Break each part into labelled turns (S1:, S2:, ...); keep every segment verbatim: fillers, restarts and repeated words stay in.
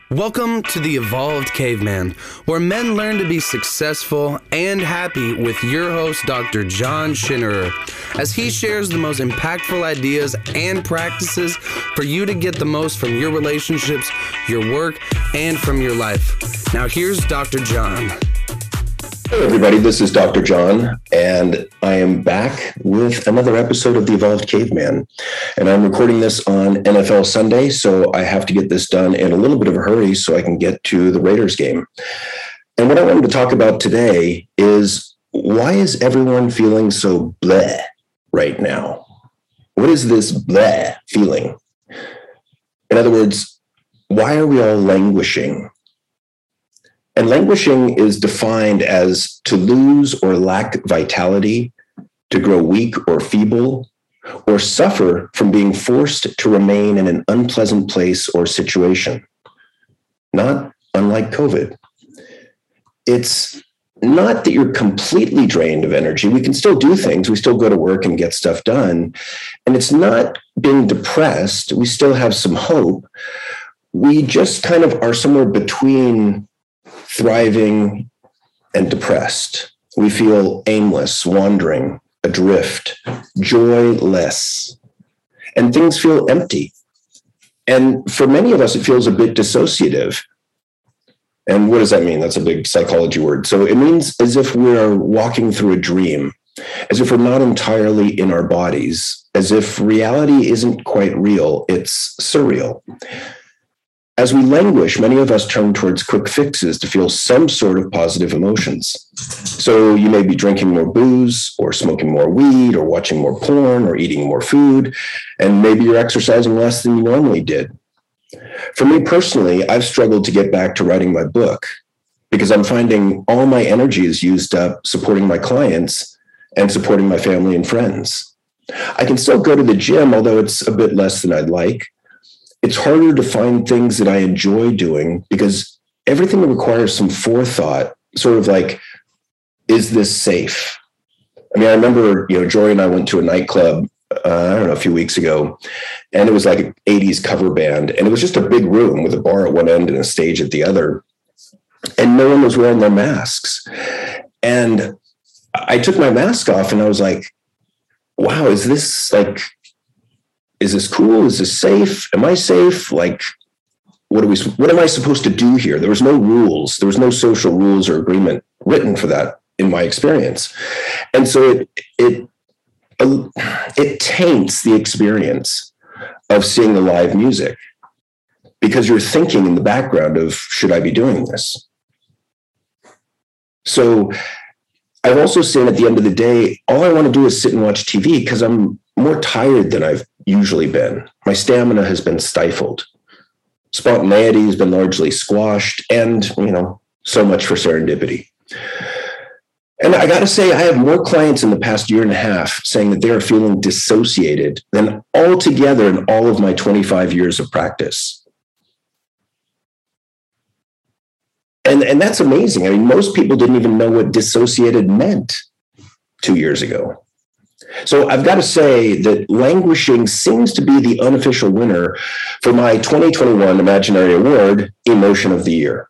S1: Welcome to the Evolved Caveman, where men learn to be successful and happy with your host, Doctor John Schinnerer, as he shares the most impactful ideas and practices for you to get the most from your relationships, your work, and from your life. Now here's Doctor John.
S2: Hey everybody, this is Doctor John, and I am back with another episode of The Evolved Caveman. And I'm recording this on N F L Sunday, so I have to get this done in a little bit of a hurry so I can get to the Raiders game. And what I wanted to talk about today is, why is everyone feeling so bleh right now? What is this bleh feeling? In other words, why are we all languishing? And languishing is defined as to lose or lack vitality, to grow weak or feeble, or suffer from being forced to remain in an unpleasant place or situation. Not unlike COVID. It's not that you're completely drained of energy. We can still do things. We still go to work and get stuff done. And it's not being depressed. We still have some hope. We just kind of are somewhere between thriving and depressed. We feel aimless, wandering, adrift, joyless, and things feel empty. And for many of us, it feels a bit dissociative. And what does that mean? That's a big psychology word. So it means as if we're walking through a dream, as if we're not entirely in our bodies, as if reality isn't quite real, it's surreal. As we languish, many of us turn towards quick fixes to feel some sort of positive emotions. So you may be drinking more booze, or smoking more weed, or watching more porn, or eating more food, and maybe you're exercising less than you normally did. For me personally, I've struggled to get back to writing my book because I'm finding all my energy is used up supporting my clients and supporting my family and friends. I can still go to the gym, although it's a bit less than I'd like. It's harder to find things that I enjoy doing because everything requires some forethought, sort of like, is this safe? I mean, I remember, you know, Jory and I went to a nightclub, uh, I don't know, a few weeks ago, and it was like an eighties cover band. And it was just a big room with a bar at one end and a stage at the other. And no one was wearing their masks. And I took my mask off and I was like, wow, is this like, is this cool? Is this safe? Am I safe? Like, what are we, what am I supposed to do here? There was no rules. There was no social rules or agreement written for that in my experience. And so it, it, it taints the experience of seeing the live music because you're thinking in the background of, should I be doing this? So I've also seen at the end of the day, all I want to do is sit and watch T V because I'm more tired than I've usually been. My stamina has been stifled. Spontaneity has been largely squashed, and, you know, so much for serendipity. And I got to say, I have more clients in the past year and a half saying that they are feeling dissociated than altogether in all of my twenty-five years of practice. And, and that's amazing. I mean, most people didn't even know what dissociated meant two years ago. So I've got to say that languishing seems to be the unofficial winner for my twenty twenty-one Imaginary Award, Emotion of the Year.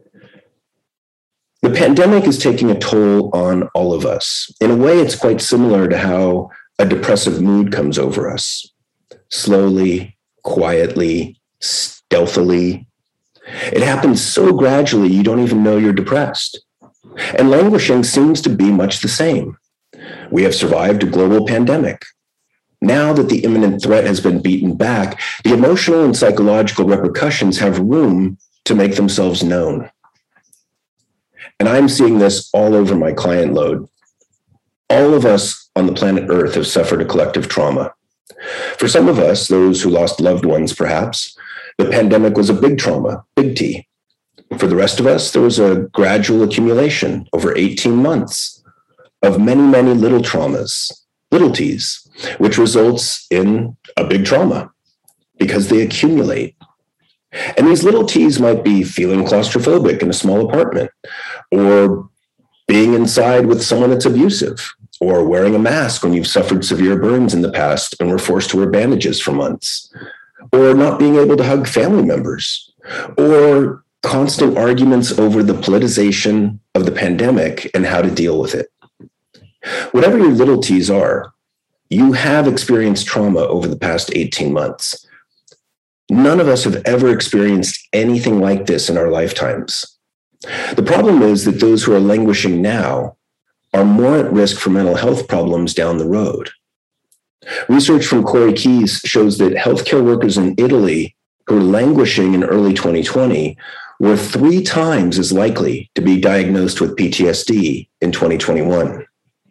S2: The pandemic is taking a toll on all of us. In a way, it's quite similar to how a depressive mood comes over us. Slowly, quietly, stealthily. It happens so gradually you don't even know you're depressed. And languishing seems to be much the same. We have survived a global pandemic. Now that the imminent threat has been beaten back, the emotional and psychological repercussions have room to make themselves known. And I'm seeing this all over my client load. All of us on the planet Earth have suffered a collective trauma. For some of us, those who lost loved ones perhaps, the pandemic was a big trauma, big T. For the rest of us, there was a gradual accumulation over eighteen months of many, many little traumas, little T's, which results in a big trauma because they accumulate. And these little T's might be feeling claustrophobic in a small apartment, or being inside with someone that's abusive, or wearing a mask when you've suffered severe burns in the past and were forced to wear bandages for months, or not being able to hug family members, or constant arguments over the politicization of the pandemic and how to deal with it. Whatever your little T's are, you have experienced trauma over the past eighteen months. None of us have ever experienced anything like this in our lifetimes. The problem is that those who are languishing now are more at risk for mental health problems down the road. Research from Corey Keyes shows that healthcare workers in Italy who were languishing in early twenty twenty were three times as likely to be diagnosed with P T S D in twenty twenty-one.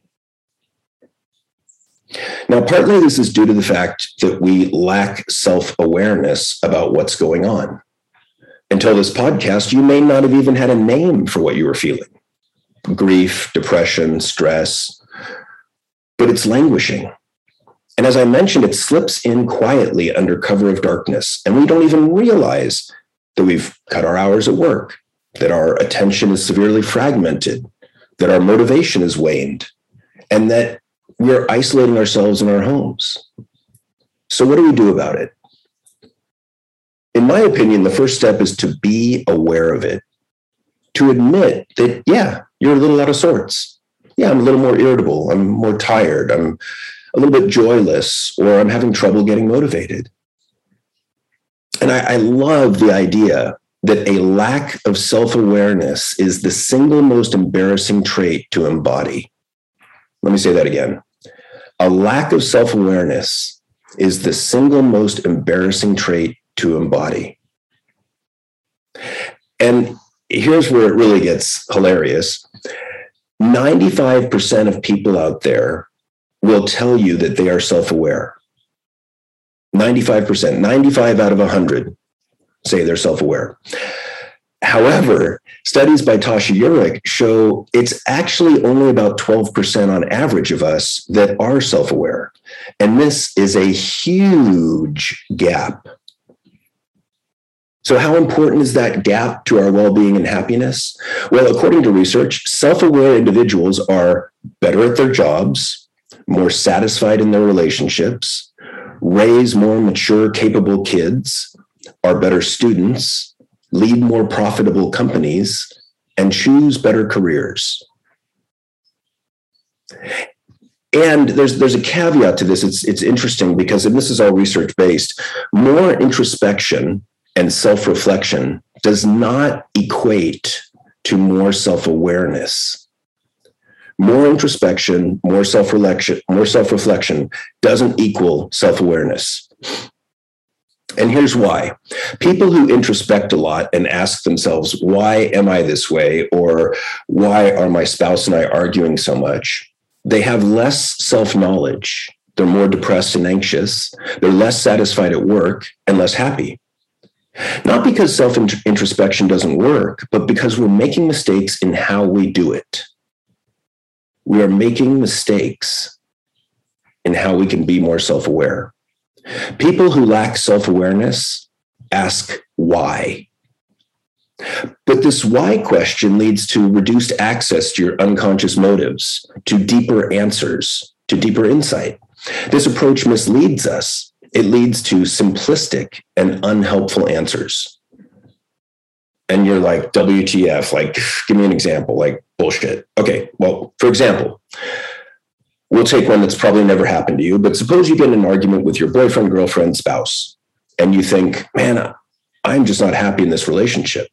S2: Now, partly this is due to the fact that we lack self-awareness about what's going on. Until this podcast, you may not have even had a name for what you were feeling. Grief, depression, stress, but it's languishing. And as I mentioned, it slips in quietly under cover of darkness, and we don't even realize that we've cut our hours at work, that our attention is severely fragmented, that our motivation is waned, and that we're isolating ourselves in our homes. So what do we do about it? In my opinion, the first step is to be aware of it, to admit that, yeah, you're a little out of sorts. Yeah, I'm a little more irritable. I'm more tired. I'm a little bit joyless, or I'm having trouble getting motivated. And I, I love the idea that a lack of self-awareness is the single most embarrassing trait to embody. Let me say that again. A lack of self-awareness is the single most embarrassing trait to embody. And here's where it really gets hilarious. ninety-five percent of people out there will tell you that they are self-aware. ninety-five percent, ninety-five out of one hundred say they're self-aware. However, studies by Tasha Eurich show it's actually only about twelve percent on average of us that are self-aware. And this is a huge gap. So how important is that gap to our well-being and happiness? Well, according to research, self-aware individuals are better at their jobs, more satisfied in their relationships, raise more mature, capable kids, are better students, lead more profitable companies, and choose better careers. And there's there's a caveat to this. It's, it's interesting because, and this is all research-based, more introspection and self-reflection does not equate to more self-awareness. More introspection, more self-reflection, more self-reflection doesn't equal self-awareness. And here's why. People who introspect a lot and ask themselves, why am I this way? Or why are my spouse and I arguing so much? They have less self-knowledge. They're more depressed and anxious. They're less satisfied at work and less happy. Not because self-introspection doesn't work, but because we're making mistakes in how we do it. We are making mistakes in how we can be more self-aware. People who lack self-awareness ask why. But this why question leads to reduced access to your unconscious motives, to deeper answers, to deeper insight. This approach misleads us. It leads to simplistic and unhelpful answers. And you're like, W T F, like, give me an example, like bullshit. Okay, well, for example, we'll take one that's probably never happened to you, but suppose you get in an argument with your boyfriend, girlfriend, spouse, and you think, man, I'm just not happy in this relationship.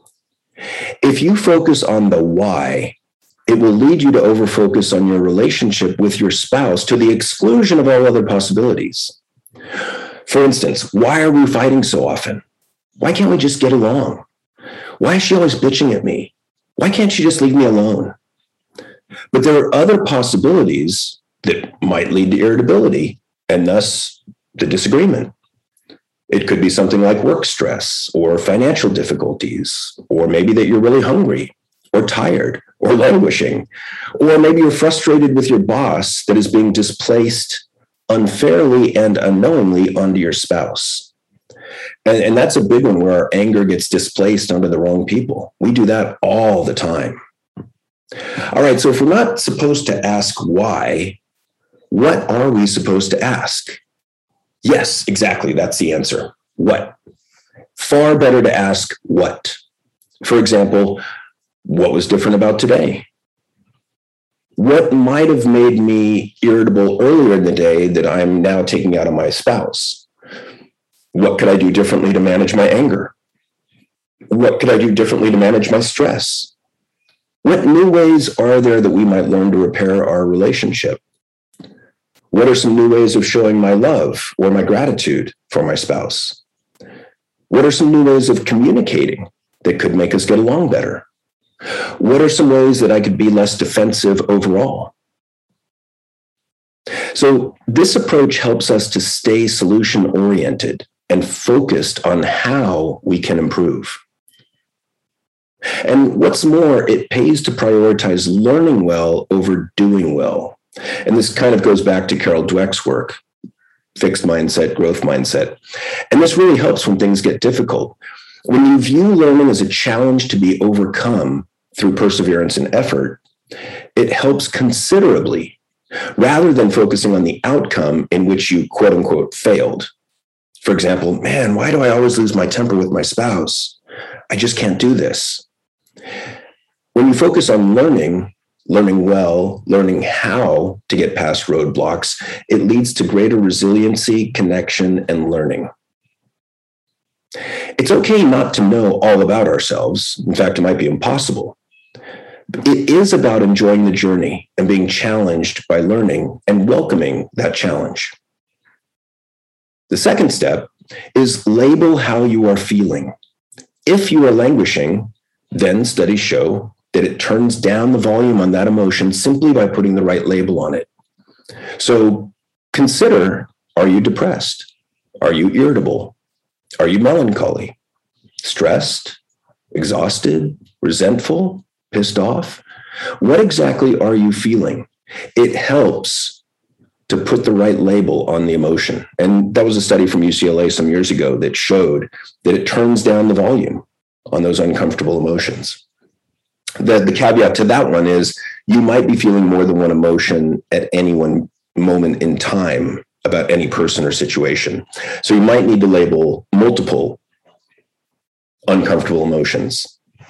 S2: If you focus on the why, it will lead you to overfocus on your relationship with your spouse to the exclusion of all other possibilities. For instance, why are we fighting so often? Why can't we just get along? Why is she always bitching at me? Why can't she just leave me alone? But there are other possibilities that might lead to irritability and thus the disagreement. It could be something like work stress or financial difficulties, or maybe that you're really hungry or tired or languishing, or maybe you're frustrated with your boss that is being displaced unfairly and unknowingly onto your spouse. And, and that's a big one where our anger gets displaced onto the wrong people. We do that all the time. All right, so if we're not supposed to ask why, what are we supposed to ask? Yes, exactly. That's the answer. What? Far better to ask what. For example, what was different about today? What might have made me irritable earlier in the day that I'm now taking out on my spouse? What could I do differently to manage my anger? What could I do differently to manage my stress? What new ways are there that we might learn to repair our relationship? What are some new ways of showing my love or my gratitude for my spouse? What are some new ways of communicating that could make us get along better? What are some ways that I could be less defensive overall? So this approach helps us to stay solution-oriented and focused on how we can improve. And what's more, it pays to prioritize learning well over doing well. And this kind of goes back to Carol Dweck's work, fixed mindset, growth mindset. And this really helps when things get difficult. When you view learning as a challenge to be overcome through perseverance and effort, it helps considerably, rather than focusing on the outcome in which you quote unquote failed. For example, man, why do I always lose my temper with my spouse? I just can't do this. When you focus on learning, learning well, learning how to get past roadblocks, it leads to greater resiliency, connection, and learning. It's okay not to know all about ourselves. In fact, it might be impossible. It is about enjoying the journey and being challenged by learning and welcoming that challenge. The second step is label how you are feeling. If you are languishing, then studies show that it turns down the volume on that emotion simply by putting the right label on it. So consider, are you depressed? Are you irritable? Are you melancholy? Stressed? Exhausted? Resentful? Pissed off? What exactly are you feeling? It helps to put the right label on the emotion. And that was a study from U C L A some years ago that showed that it turns down the volume on those uncomfortable emotions. The, the caveat to that one is you might be feeling more than one emotion at any one moment in time about any person or situation. So you might need to label multiple uncomfortable emotions.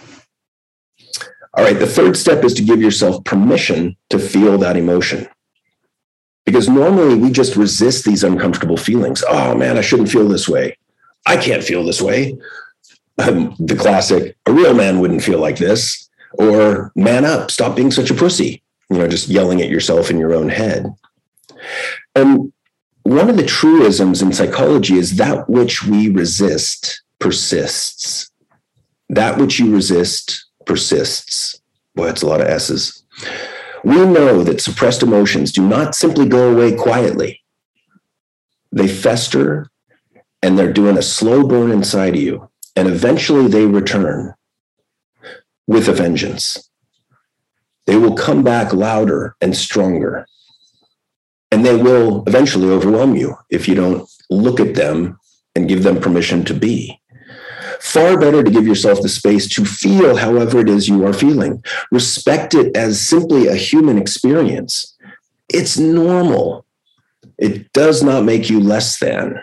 S2: All right, the third step is to give yourself permission to feel that emotion. Because normally we just resist these uncomfortable feelings. Oh man, I shouldn't feel this way. I can't feel this way. Um, the classic, a real man wouldn't feel like this. Or man up, stop being such a pussy. You know, just yelling at yourself in your own head. And one of the truisms in psychology is that which we resist persists. That which you resist persists. Boy, that's a lot of S's. We know that suppressed emotions do not simply go away quietly. They fester and they're doing a slow burn inside of you. And eventually they return with a vengeance. They will come back louder and stronger. And they will eventually overwhelm you if you don't look at them and give them permission to be. Far better to give yourself the space to feel however it is you are feeling. Respect it as simply a human experience. It's normal. It does not make you less than.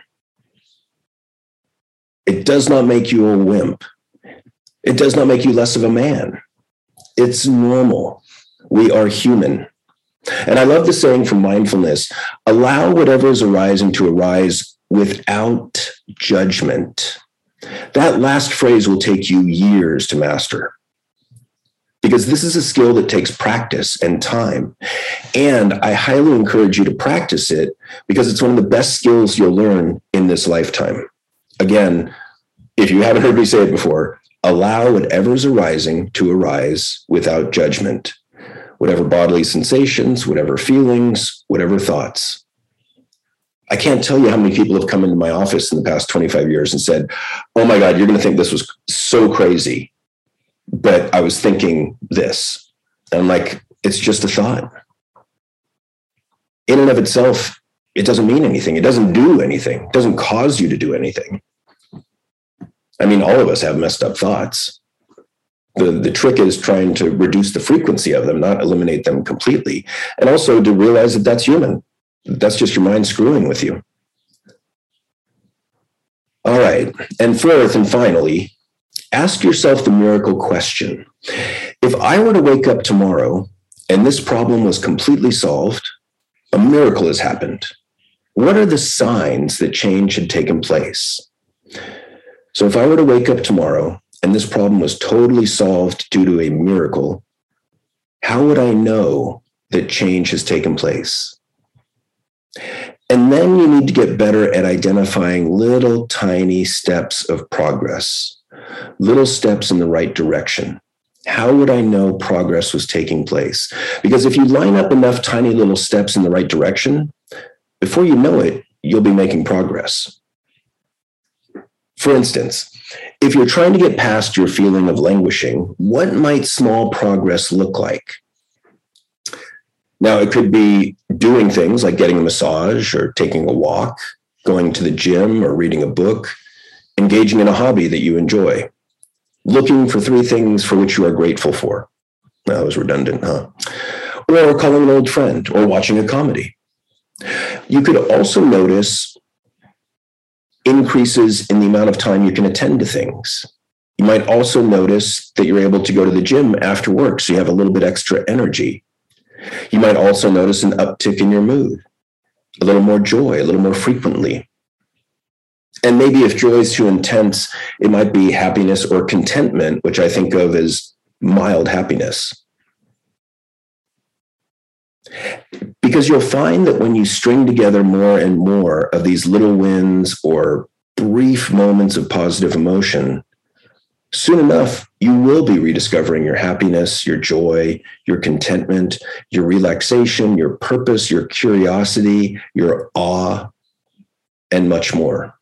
S2: It does not make you a wimp. It does not make you less of a man. It's normal. We are human. And I love the saying from mindfulness, allow whatever is arising to arise without judgment. That last phrase will take you years to master, because this is a skill that takes practice and time. And I highly encourage you to practice it because it's one of the best skills you'll learn in this lifetime. Again, if you haven't heard me say it before, allow whatever is arising to arise without judgment. Whatever bodily sensations, whatever feelings, whatever thoughts. I can't tell you how many people have come into my office in the past twenty-five years and said, oh my God, you're going to think this was so crazy, but I was thinking this. And I'm like, it's just a thought. In and of itself, it doesn't mean anything. It doesn't do anything. It doesn't cause you to do anything. I mean, all of us have messed up thoughts. The, the trick is trying to reduce the frequency of them, not eliminate them completely. And also to realize that that's human. That's just your mind screwing with you. All right. And fourth and finally, ask yourself the miracle question. If I were to wake up tomorrow and this problem was completely solved, a miracle has happened. What are the signs that change had taken place? So if I were to wake up tomorrow and this problem was totally solved due to a miracle, how would I know that change has taken place? And then you need to get better at identifying little tiny steps of progress, little steps in the right direction. How would I know progress was taking place? Because if you line up enough tiny little steps in the right direction, before you know it, you'll be making progress. For instance, if you're trying to get past your feeling of languishing, what might small progress look like? Now, it could be doing things like getting a massage or taking a walk, going to the gym or reading a book, engaging in a hobby that you enjoy, looking for three things for which you are grateful for. That was redundant, huh? Or calling an old friend or watching a comedy. You could also notice increases in the amount of time you can attend to things. You might also notice that you're able to go to the gym after work, so you have a little bit extra energy. You might also notice an uptick in your mood, a little more joy, a little more frequently. And maybe if joy is too intense, it might be happiness or contentment, which I think of as mild happiness. Because you'll find that when you string together more and more of these little wins or brief moments of positive emotion, soon enough, you will be rediscovering your happiness, your joy, your contentment, your relaxation, your purpose, your curiosity, your awe, and much more.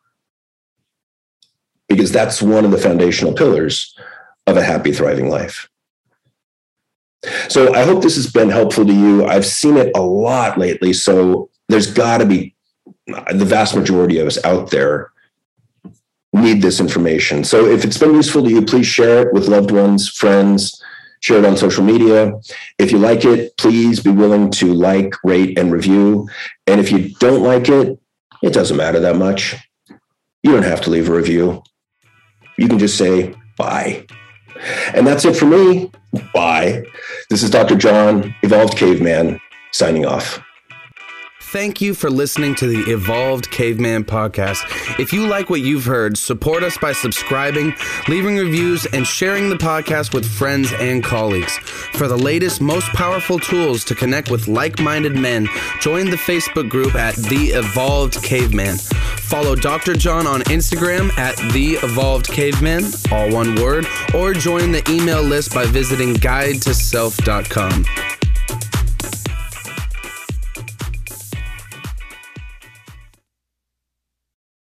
S2: Because that's one of the foundational pillars of a happy, thriving life. So I hope this has been helpful to you. I've seen it a lot lately, so there's got to be the vast majority of us out there need this information. So if it's been useful to you, please share it with loved ones, friends, share it on social media. If you like it, please be willing to like, rate, and review. And if you don't like it, it doesn't matter that much. You don't have to leave a review. You can just say bye. And that's it for me. Bye. This is Doctor John, Evolved Caveman, signing off.
S1: Thank you for listening to the Evolved Caveman podcast. If you like what you've heard, support us by subscribing, leaving reviews, and sharing the podcast with friends and colleagues. For the latest, most powerful tools to connect with like-minded men, join the Facebook group at The Evolved Caveman. Follow Doctor John on Instagram at The Evolved Caveman, all one word, or join the email list by visiting guide to self dot com.